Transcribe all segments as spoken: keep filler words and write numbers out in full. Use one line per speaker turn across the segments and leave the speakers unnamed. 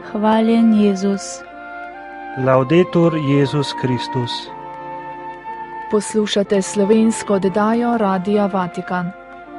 Hvaljen Jezus.
Laudetur Jezus Kristus.
Poslušate slovensko oddajo Radia Vatikan.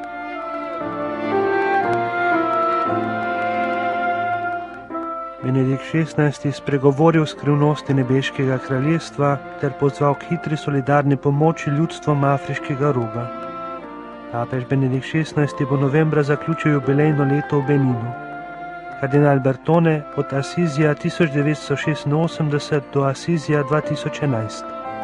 Benedikt šestnajsti spregovoril skrivnosti nebeškega kraljestva ter pozval k hitri solidarni pomoči ljudstvom afriškega roga. Papež Benedikt šestnajsti bo novembra zaključil jubilejno leto v Beninu. Kardinal Bertone od Asizija tisoč devetsto šestinosemdeset do Asizija dva tisoč enajst.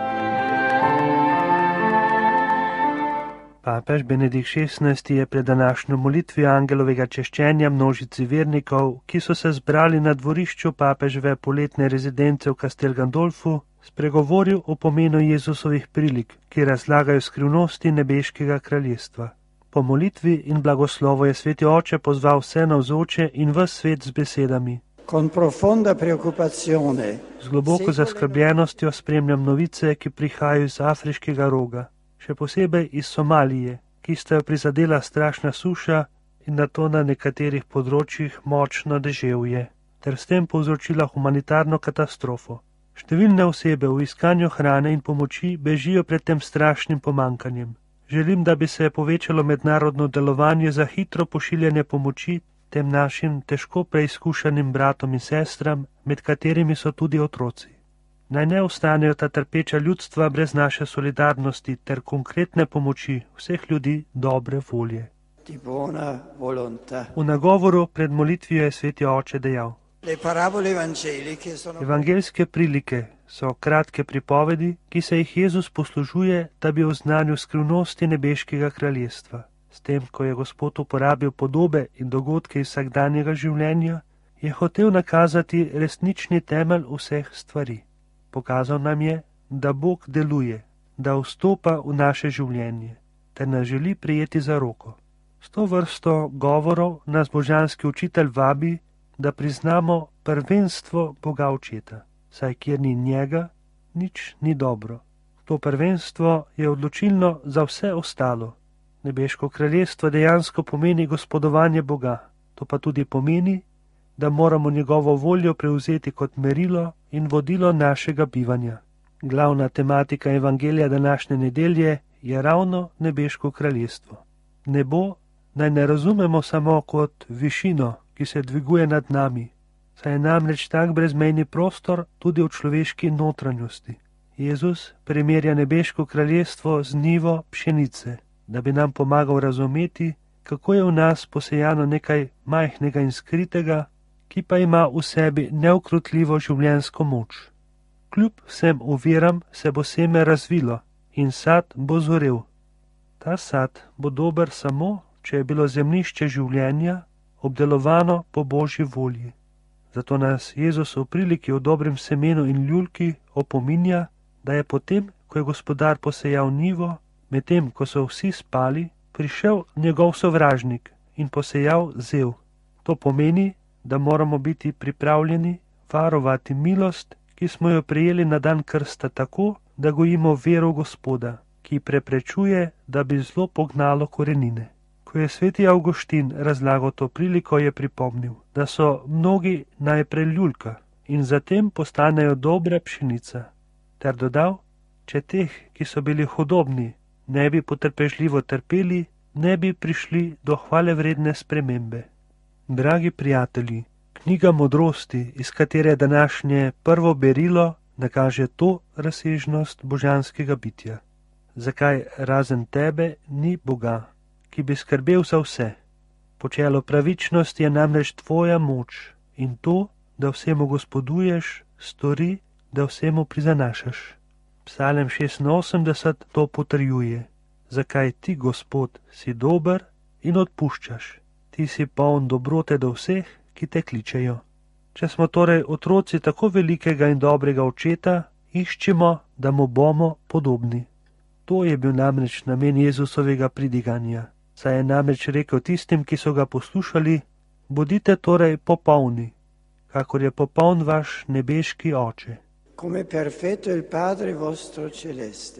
Papež Benedikt šestnajsti je pred današnjo molitvijo angelovega češčenja množici vernikov, ki so se zbrali na dvorišču papeževe poletne rezidence v Castel Gandolfu, spregovoril o pomenu Jezusovih prilik, ki razlagajo skrivnosti nebeškega kraljestva. Po molitvi in blagoslovu je sveti oče pozval vse navzoče in ves svet z besedami:
Con profonda preoccupazione.
Z globoko zaskrbljenostjo spremljam novice, ki prihajajo iz afriškega roga, še posebej iz Somalije, ki sta jo prizadela strašna suša in nato na nekaterih področjih močno deževje, ter s tem povzročila humanitarno katastrofo. Številne osebe v iskanju hrane in pomoči bežijo pred tem strašnim pomankanjem. Želim, da bi se povečalo mednarodno delovanje za hitro pošiljanje pomoči tem našim težko preizkušanim bratom in sestram, med katerimi so tudi otroci. Naj ne ostanejo ta trpeča ljudstva brez naše solidarnosti ter konkretne pomoči vseh ljudi dobre volje. V nagovoru pred molitvijo je sveti oče dejal: Evangeljske prilike so kratke pripovedi, ki se jih Jezus poslužuje, da bi oznanil skrivnosti nebeškega kraljestva. S tem, ko je Gospod uporabil podobe in dogodke iz vsakdanjega življenja, je hotel nakazati resnični temelj vseh stvari. Pokazal nam je, da Bog deluje, da vstopa v naše življenje, ter nas želi prijeti za roko. S to vrsto govorov nas božanski učitelj vabi, da priznamo prvenstvo Boga Očeta, saj kjer ni njega, nič ni dobro. To prvenstvo je odločilno za vse ostalo. Nebeško kraljestvo dejansko pomeni gospodovanje Boga, to pa tudi pomeni, da moramo njegovo voljo prevzeti kot merilo in vodilo našega bivanja. Glavna tematika evangelija današnje nedelje je ravno nebeško kraljestvo. Nebo naj ne razumemo samo kot višino, ki se dviguje nad nami, saj je namreč tak brezmejni prostor tudi v človeški notranjosti. Jezus primerja nebeško kraljestvo z njivo pšenice, da bi nam pomagal razumeti, kako je v nas posejano nekaj majhnega in skritega, ki pa ima v sebi neukrotljivo življenjsko moč. Kljub vsem oviram se bo seme razvilo in sad bo zorel. Ta sad bo dober samo, če je bilo zemljišče življenja obdelovano po Božji volji. Zato nas Jezus v priliki o dobrem semenu in ljulki opominja, da je potem, ko je gospodar posejal njivo, medtem ko so vsi spali, prišel njegov sovražnik in posejal zel. To pomeni, da moramo biti pripravljeni varovati milost, ki smo jo prejeli na dan krsta tako, da gojimo vero v Gospoda, ki preprečuje, da bi zlo pognalo korenine. Ko je sveti Avguštin razlagal to priliko, je pripomnil, da so mnogi najprej ljulka in zatem postanejo dobra pšenica, ter dodal, če teh, ki so bili hudobni, ne bi potrpežljivo trpeli, ne bi prišli do hvalevredne spremembe. Dragi prijatelji, knjiga modrosti, iz katere je današnje prvo berilo, nakaže to razsežnost božanskega bitja. Zakaj razen tebe ni Boga, ki bi skrbel za vse? Počelo pravičnosti je namreč tvoja moč in to, da vsemu gospoduješ, stori, da vsemu prizanašaš. Psalem šestinosemdeset to potrjuje. Zakaj ti, Gospod, si dober in odpuščaš? Ti si poln dobrote do vseh, ki te kličejo. Če smo torej otroci tako velikega in dobrega očeta, iščimo, da mu bomo podobni. To je bil namreč namen Jezusovega pridiganja. Saj je namreč rekel tistim, ki so ga poslušali: bodite torej popolni, kakor je popoln vaš nebeški oče.
Come perfetto il Padre vostro celeste.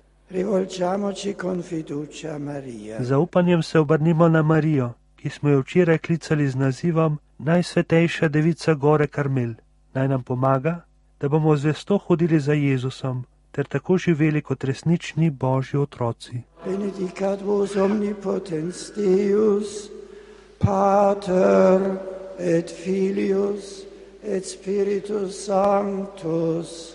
Rivolgiamoci con fiducia a Maria.
Z zaupanjem se obrnimo na Marijo, ki smo jo včeraj klicali z nazivom najsvetejša devica gore Karmel, naj nam pomaga, da bomo zvesto hodili za Jezusom, ter tako živeli kot resnični Božji otroci.
Benedicat vos omnipotens Deus, Pater et Filius et Spiritus Sanctus.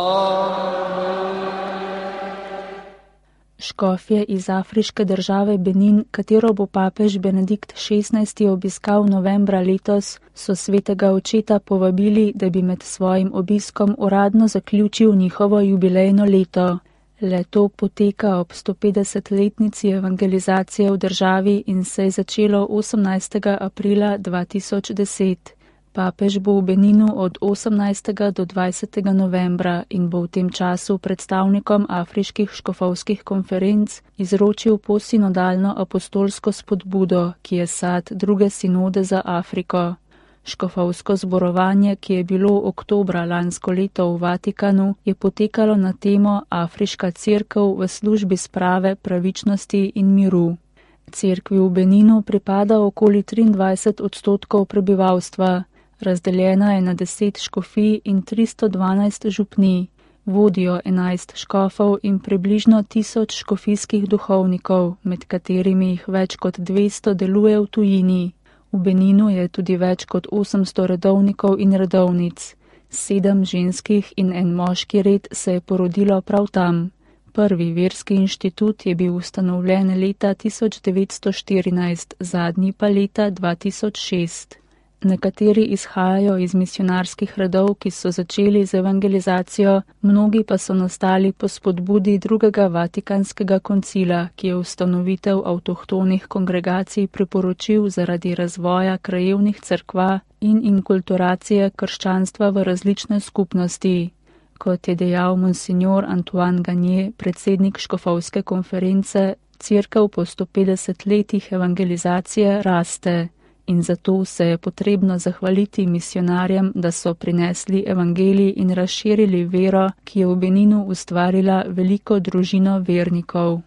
Škofje iz afriške države Benin, katero bo papež Benedikt šestnajsti obiskal novembra letos, so svetega očeta povabili, da bi med svojim obiskom uradno zaključil njihovo jubilejno leto. Leto poteka ob sto petdesetletnici evangelizacije v državi in se je začelo osemnajstega aprila dva tisoč deset. Papež bo v Beninu od osemnajstega do dvajsetega novembra in bo v tem času predstavnikom afriških škofovskih konferenc izročil posinodalno apostolsko spodbudo, ki je sad druge sinode za Afriko. Škofovsko zborovanje, ki je bilo oktobra lansko leto v Vatikanu, je potekalo na temo Afriška cerkev v službi sprave, pravičnosti in miru. Cerkvi v Beninu pripada okoli triindvajset odstotkov prebivalstva. Razdeljena je na deset škofij in tristo dvanajst župnij, vodijo enajst škofov in približno tisoč škofijskih duhovnikov, med katerimi jih več kot dvesto deluje v tujini. V Beninu je tudi več kot osemsto redovnikov in redovnic. Sedem ženskih in en moški red se je porodilo prav tam. Prvi verski inštitut je bil ustanovljen leta tisoč devetsto štirinajst, zadnji pa leta dva tisoč šest. Nekateri izhajajo iz misionarskih redov, ki so začeli z evangelizacijo, mnogi pa so nastali po spodbudi drugega Vatikanskega koncila, ki je ustanovitev avtohtonih kongregacij priporočil zaradi razvoja krajevnih cerkva in inkulturacije krščanstva v različne skupnosti. Kot je dejal monsignor Antoine Gagné, predsednik škofovske konference, cerkev po sto petdeset letih evangelizacije raste. In zato se je potrebno zahvaliti misionarjem, da so prinesli evangelij in razširili vero, ki je v Beninu ustvarila veliko družino vernikov.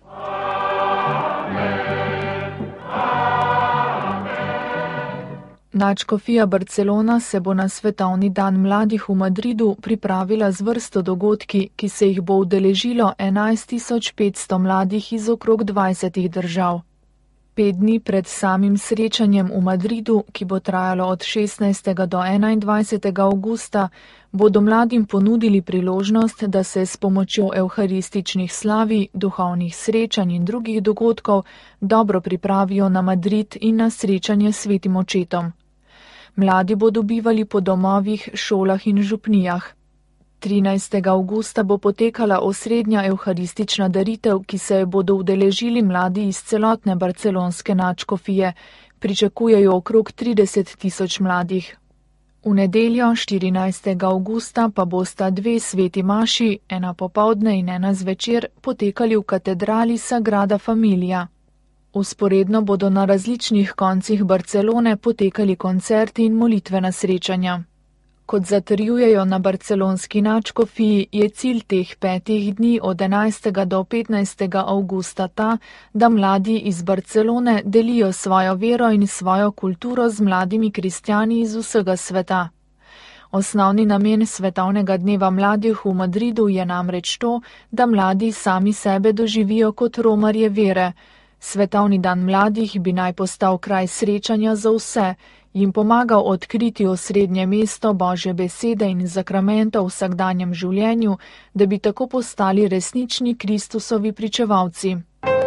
Nadškofija Barcelona se bo na svetovni dan mladih v Madridu pripravila z vrsto dogodki, ki se jih bo udeležilo enajst tisoč petsto mladih iz okrog dvajsetih držav. Pet dni pred samim srečanjem v Madridu, ki bo trajalo od šestnajstega do enaindvajsetega avgusta, bodo mladim ponudili priložnost, da se s pomočjo evharističnih slavij, duhovnih srečanj in drugih dogodkov dobro pripravijo na Madrid in na srečanje s svetim očetom. Mladi bodo bivali po domovih, šolah in župnijah. trinajstega avgusta bo potekala osrednja evharistična daritev, ki se je bodo udeležili mladi iz celotne barcelonske nadškofije. Pričakujejo okrog trideset tisoč mladih. V nedeljo, štirinajstega avgusta, pa bosta dve sveti maši, ena popoldne in ena zvečer, potekali v katedrali Sagrada Familia. Vzporedno bodo na različnih koncih Barcelone potekali koncerti in molitvena srečanja. Kot zatrjujejo na barcelonski nadškofiji, je cilj teh petih dni od enajstega do petnajstega avgusta ta, da mladi iz Barcelone delijo svojo vero in svojo kulturo z mladimi kristjani iz vsega sveta. Osnovni namen svetovnega dneva mladih v Madridu je namreč to, da mladi sami sebe doživijo kot romarje vere. Svetovni dan mladih bi naj postal kraj srečanja za vse, jim pomagal odkriti osrednje mesto Božje besede in zakramenta v vsakdanjem življenju, da bi tako postali resnični Kristusovi pričevalci.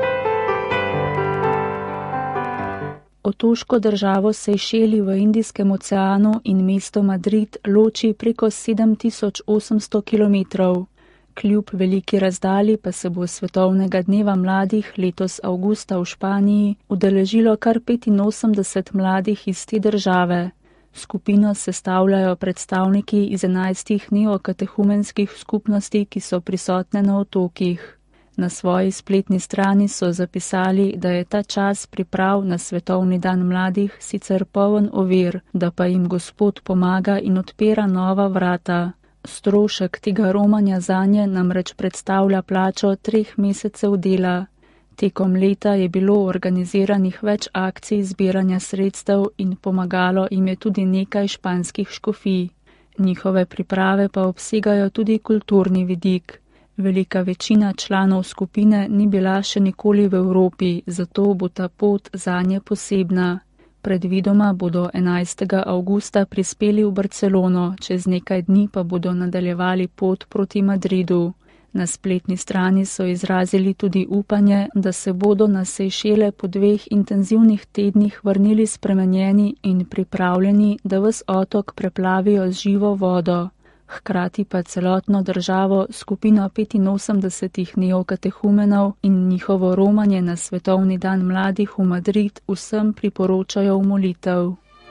Otoško državo Sejšeli v Indijskem oceanu in mesto Madrid loči preko sedem tisoč osemsto kilometrov. Kljub veliki razdalji pa se bo svetovnega dneva mladih letos avgusta v Španiji udeležilo kar petinosemdeset mladih iz te države. Skupino sestavljajo predstavniki iz enajstih neokatehumenskih skupnosti, ki so prisotne na otokih. Na svoji spletni strani so zapisali, da je ta čas priprav na svetovni dan mladih sicer poln ovir, da pa jim Gospod pomaga in odpira nova vrata. Strošek tega romanja zanje namreč predstavlja plačo treh mesecev dela. Tekom leta je bilo organiziranih več akcij zbiranja sredstev in pomagalo jim je tudi nekaj španskih škofij. Njihove priprave pa obsegajo tudi kulturni vidik. Velika večina članov skupine ni bila še nikoli v Evropi, zato bo ta pot zanje posebna. Predvidoma bodo enajstega avgusta prispeli v Barcelono, čez nekaj dni pa bodo nadaljevali pot proti Madridu. Na spletni strani so izrazili tudi upanje, da se bodo na Sejšele po dveh intenzivnih tednih vrnili spremenjeni in pripravljeni, da ves otok preplavijo z živo vodo. Hkrati pa celotno državo, skupino petinosemdesetih neokatehumenov in njihovo romanje na svetovni dan mladih v Madrid vsem priporočajo v molitev.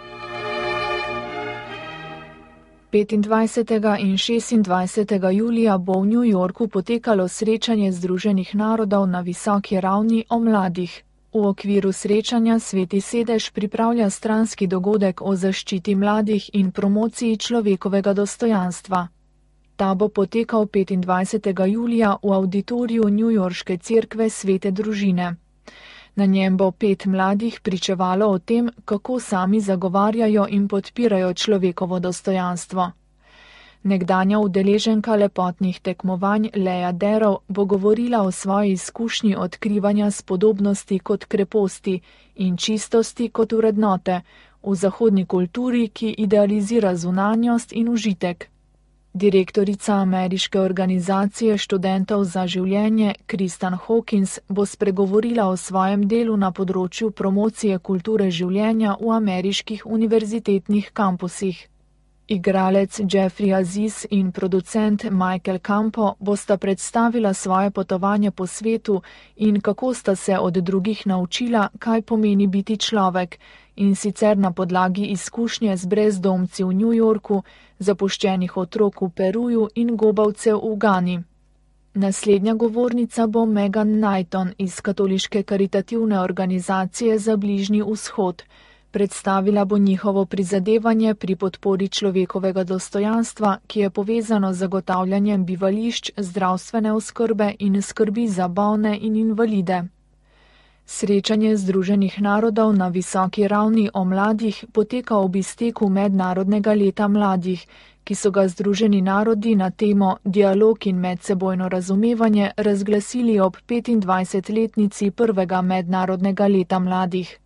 petindvajsetega in šestindvajsetega julija bo v New Yorku potekalo srečanje Združenih narodov na visoki ravni o mladih. V okviru srečanja Sveti sedež pripravlja stranski dogodek o zaščiti mladih in promociji človekovega dostojanstva. Ta bo potekal petindvajsetega julija v avditoriju newyorške cerkve Svete družine. Na njem bo pet mladih pričevalo o tem, kako sami zagovarjajo in podpirajo človekovo dostojanstvo. Nekdanja udeleženka lepotnih tekmovanj Leja Derov bo govorila o svoji izkušnji odkrivanja spodobnosti kot kreposti in čistosti kot vrednote v zahodni kulturi, ki idealizira zunanjost in užitek. Direktorica ameriške organizacije študentov za življenje Kristan Hawkins bo spregovorila o svojem delu na področju promocije kulture življenja v ameriških univerzitetnih kampusih. Igralec Jeffrey Aziz in producent Michael Campo bosta predstavila svoje potovanje po svetu in kako sta se od drugih naučila, kaj pomeni biti človek, in sicer na podlagi izkušnje z brezdomci v New Yorku, zapuščenih otrok v Peruju in gobavcev v Gani. Naslednja govornica bo Megan Knighton iz katoliške karitativne organizacije za Bližnji vzhod. Predstavila bo njihovo prizadevanje pri podpori človekovega dostojanstva, ki je povezano z zagotavljanjem bivališč, zdravstvene oskrbe in skrbi za bolne in invalide. Srečanje Združenih narodov na visoki ravni o mladih poteka ob izteku Mednarodnega leta mladih, ki so ga Združeni narodi na temo Dialog in medsebojno razumevanje razglasili ob petindvajsetletnici prvega Mednarodnega leta mladih.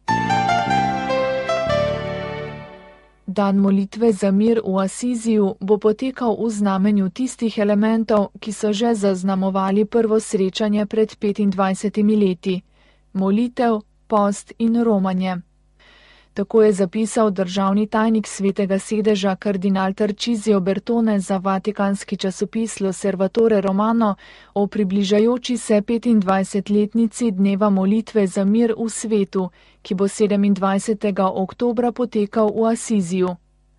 Dan molitve za mir v Asiziju bo potekal v znamenju tistih elementov, ki so že zaznamovali prvo srečanje pred petindvajsetimi leti. Molitev, post in romanje. Tako je zapisal državni tajnik Svetega sedeža kardinal Tarcisio Bertone za vatikanski časopis L'Osservatore Romano o približajoči se petindvajsetletnici dneva molitve za mir v svetu, ki bo sedemindvajsetega oktobra potekal v Asiziju.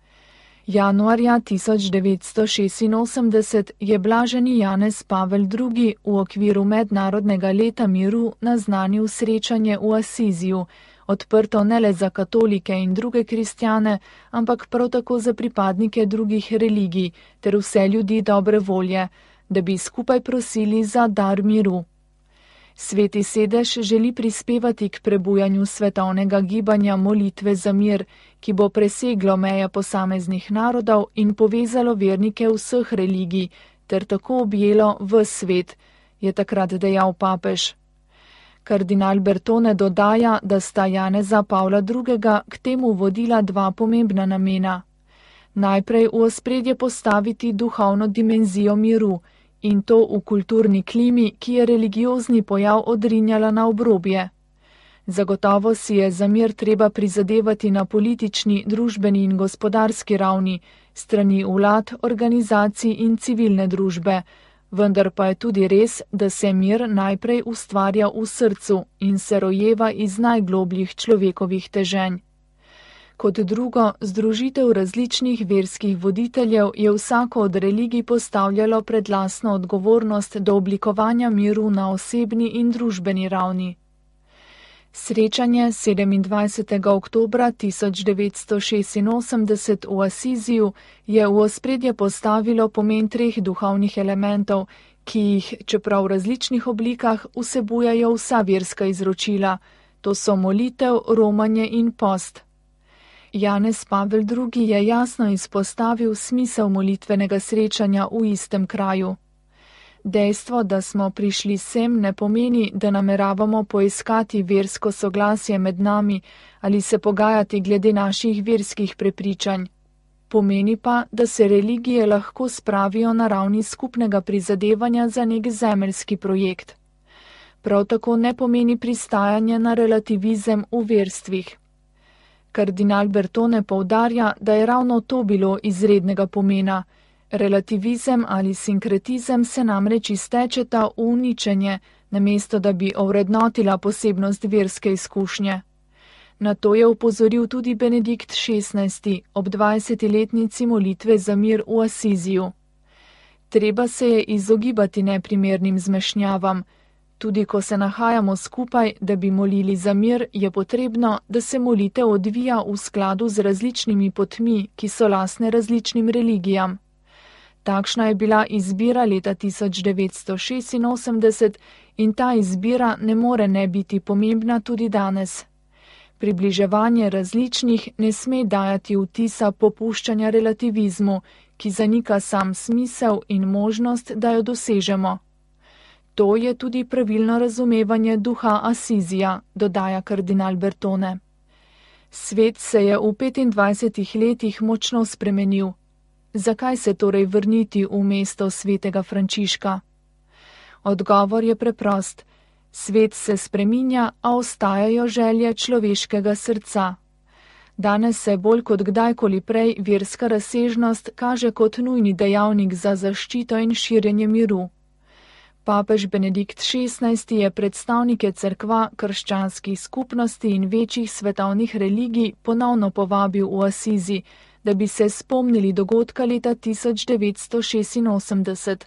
Januarja tisoč devetsto šestinosemdeset je blaženi Janez Pavel drugi v okviru Mednarodnega leta miru naznanil srečanje v Asiziju, odprto ne le za katolike in druge kristjane, ampak prav tako za pripadnike drugih religij ter vse ljudi dobre volje, da bi skupaj prosili za dar miru. Sveti sedež želi prispevati k prebujanju svetovnega gibanja molitve za mir, ki bo preseglo meje posameznih narodov in povezalo vernike vseh religij, ter tako objelo ves svet, je takrat dejal papež. Kardinal Bertone dodaja, da sta Janeza Pavla drugega k temu vodila dva pomembna namena. Najprej v ospredje postaviti duhovno dimenzijo miru, in to v kulturni klimi, ki je religiozni pojav odrinjala na obrobje. Zagotovo si je za mir treba prizadevati na politični, družbeni in gospodarski ravni, strani vlad, organizacij in civilne družbe, vendar pa je tudi res, da se mir najprej ustvarja v srcu in se rojeva iz najglobljih človekovih teženj. Kot drugo, združitev različnih verskih voditeljev je vsako od religij postavljalo pred lastno odgovornost do oblikovanja miru na osebni in družbeni ravni. Srečanje sedemindvajsetega oktobra tisoč devetsto šestinosemdeset v Asiziju je v ospredje postavilo pomen treh duhovnih elementov, ki jih, čeprav v različnih oblikah, vsebujajo vsa verska izročila, to so molitev, romanje in post. Janez Pavel drugi. je jasno izpostavil smisel molitvenega srečanja v istem kraju. Dejstvo, da smo prišli sem, ne pomeni, da nameravamo poiskati versko soglasje med nami ali se pogajati glede naših verskih prepričanj. Pomeni pa, da se religije lahko spravijo na ravni skupnega prizadevanja za nek zemeljski projekt. Prav tako ne pomeni pristajanje na relativizem v verstvih. Kardinal Bertone poudarja, da je ravno to bilo izrednega pomena. Relativizem ali sinkretizem se namreč iztečeta v uničenje, namesto da bi ovrednotila posebnost verske izkušnje. Na to je opozoril tudi Benedikt šestnajsti. ob dvajsetiletnici molitve za mir v Asiziju. Treba se je izogibati neprimernim zmešnjavam. Tudi ko se nahajamo skupaj, da bi molili za mir, je potrebno, da se molitev odvija v skladu z različnimi potmi, ki so lastne različnim religijam. Takšna je bila izbira leta tisoč devetsto šestinosemdeset in ta izbira ne more ne biti pomembna tudi danes. Približevanje različnih ne sme dajati vtisa popuščanja relativizmu, ki zanika sam smisel in možnost, da jo dosežemo. To je tudi pravilno razumevanje duha Asizija, dodaja kardinal Bertone. Svet se je v petindvajsetih letih močno spremenil. Zakaj se torej vrniti v mesto svetega Frančiška? Odgovor je preprost. Svet se spreminja, a ostajajo želje človeškega srca. Danes se bolj kot kdajkoli prej verska razsežnost kaže kot nujni dejavnik za zaščito in širjenje miru. Papež Benedikt šestnajsti. je predstavnike cerkva, krščanskih skupnosti in večjih svetovnih religij ponovno povabil v Asizi, da bi se spomnili dogodka leta tisoč devetsto šestinosemdeset.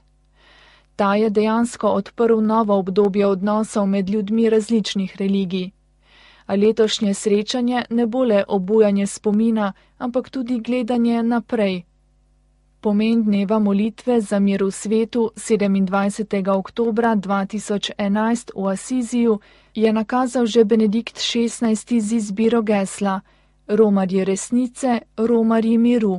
Ta je dejansko odprl novo obdobje odnosov med ljudmi različnih religij. A letošnje srečanje ne bo le obujanje spomina, ampak tudi gledanje naprej. Pomen dneva molitve za mir v svetu sedemindvajsetega oktobra dva tisoč enajst v Asiziju je nakazal že Benedikt šestnajsti. z izbiro gesla Romarji resnice, romarji miru.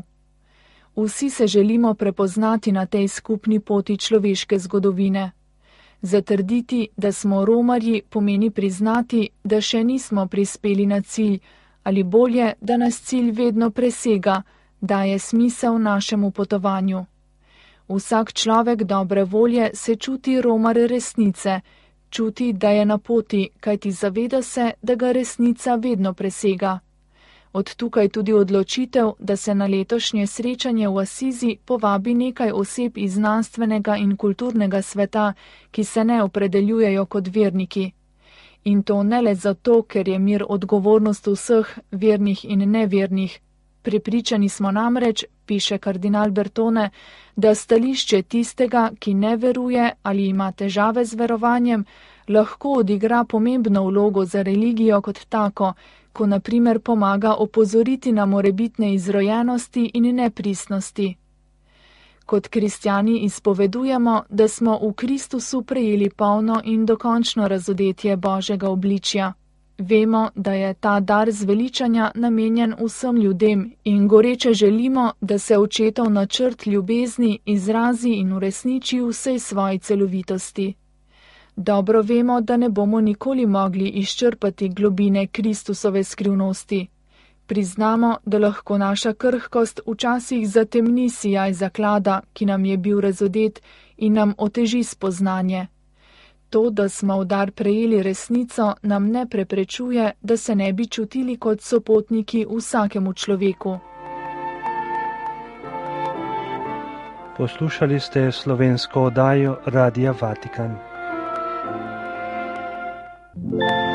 Vsi se želimo prepoznati na tej skupni poti človeške zgodovine. Zatrditi, da smo romarji, pomeni priznati, da še nismo prispeli na cilj, ali bolje, da nas cilj vedno presega, daje smisel našemu potovanju. Vsak človek dobre volje se čuti romar resnice, čuti, da je na poti, kajti zaveda se, da ga resnica vedno presega. Od tukaj tudi odločitev, da se na letošnje srečanje v Asizi povabi nekaj oseb iz znanstvenega in kulturnega sveta, ki se ne opredeljujejo kot verniki. In to ne le zato, ker je mir odgovornost vseh, vernih in nevernih. Prepričani smo namreč, piše kardinal Bertone, da stališče tistega, ki ne veruje ali ima težave z verovanjem, lahko odigra pomembno vlogo za religijo kot tako, ko na primer pomaga opozoriti na morebitne izrojenosti in nepristnosti. Kot kristjani izpovedujemo, da smo v Kristusu prejeli polno in dokončno razodetje Božjega obličja. Vemo, da je ta dar zveličanja namenjen vsem ljudem in goreče želimo, da se očetov načrt ljubezni izrazi in uresniči v vsej svoji celovitosti. Dobro vemo, da ne bomo nikoli mogli izčrpati globine Kristusove skrivnosti. Priznamo, da lahko naša krhkost včasih zatemni sijaj zaklada, ki nam je bil razodet in nam oteži spoznanje. To, da smo v dar prejeli resnico, nam ne preprečuje, da se ne bi čutili kot sopotniki vsakemu človeku.
Poslušali ste slovensko oddajo Radia Vatikan.